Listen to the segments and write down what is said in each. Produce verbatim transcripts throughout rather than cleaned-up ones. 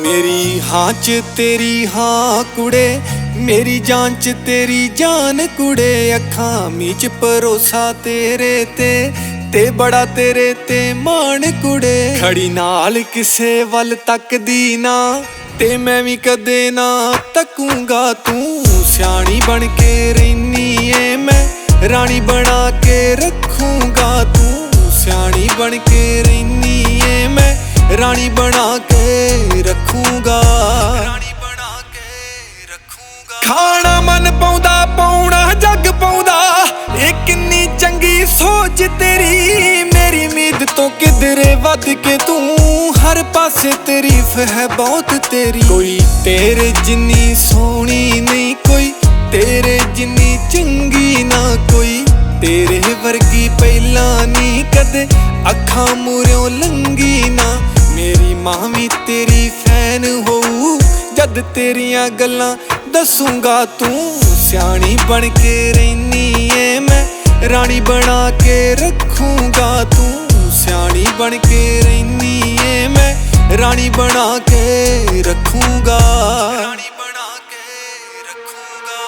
मेरी हाँ च तेरी हाँ कुड़े, मेरी जान च तेरी जान कुड़े। अखां मीच भरोसा तेरे ते ते बड़ा तेरे ते मान कुड़े। खड़ी नाल किसे वल तकदी ना ते मैं भी कदे ना तकूंगा। तू सियाणी बन के रैनी ऐ मैं रानी बना के रखूंगा। तू सियाणी बन के रैनी ऐ मैं रानी बना के रखूंगा। रानी बना के रखूंगा। खाना मन पाउंदा पाउना जग पाउंदा, ये किन्नी चंगी सोच तेरी। मेरी उम्मीद तो किधरे वध के तू हर पासे तारीफ है बहुत तेरी। कोई तेरे जिन्नी सोहनी नहीं, कोई तेरे जिन्नी चंगी ना कोई। तेरे वर्गी पहला नहीं कदे अखां मूहरों लंघी ना। मेरी मां भी तेरी फैन होऊ जद तेरियां गल्लां दसूंगा। तू सियाणी बन के रैनी ऐ मैं रानी बना के रखूंगा। तू सियाणी बन के रैनी ऐ मैं रानी बना के रखूंगा। रानी बना के रखूंगा।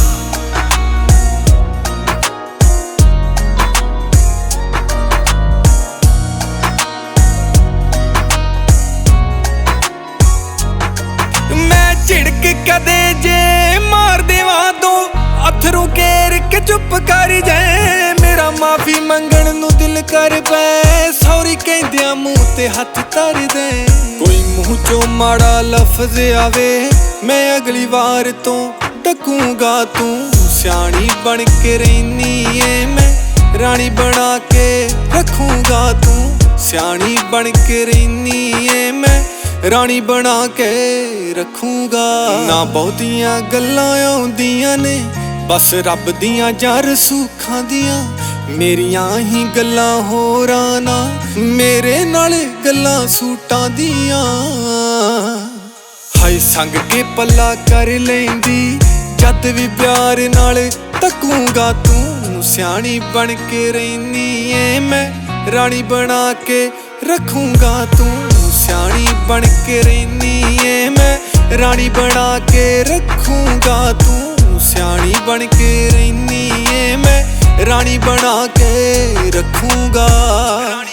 मैं झिड़क कदे जे मार देवा दो अथरू केर के चुप कर जाए। मेरा माफी मंगण नू दिल कर पै, सॉरी कहंदियां मुंह ते हथ धर दे। कोई मुंह चो माड़ा लफ्ज आवे मैं अगली बार तो डकूंगा। तू सियाणी बन के रैनी ऐ मैं रानी बना के रखूंगा। तू सियाणी बन के रैनी ऐ मैं रानी बना के रखूंगा। ना बहुतियां गल्लां आउंदियां ने बस रब दियां जार सुखां दियां। मेरियां ही गल्लां होरां ना मेरे नाल गल्लां सूटां दियां। हाय संग के पल्ला कर लैंदी जद भी प्यार नाल तकूंगा। तू सियाणी बन के रैनी ऐ मैं रानी बना के रखूंगा। तू सियाणी बन के रैनी ऐ मैं रानी बना के रखूंगा। तू सियाणी बन के रैनी ऐ मैं रानी बना के रखूंगा।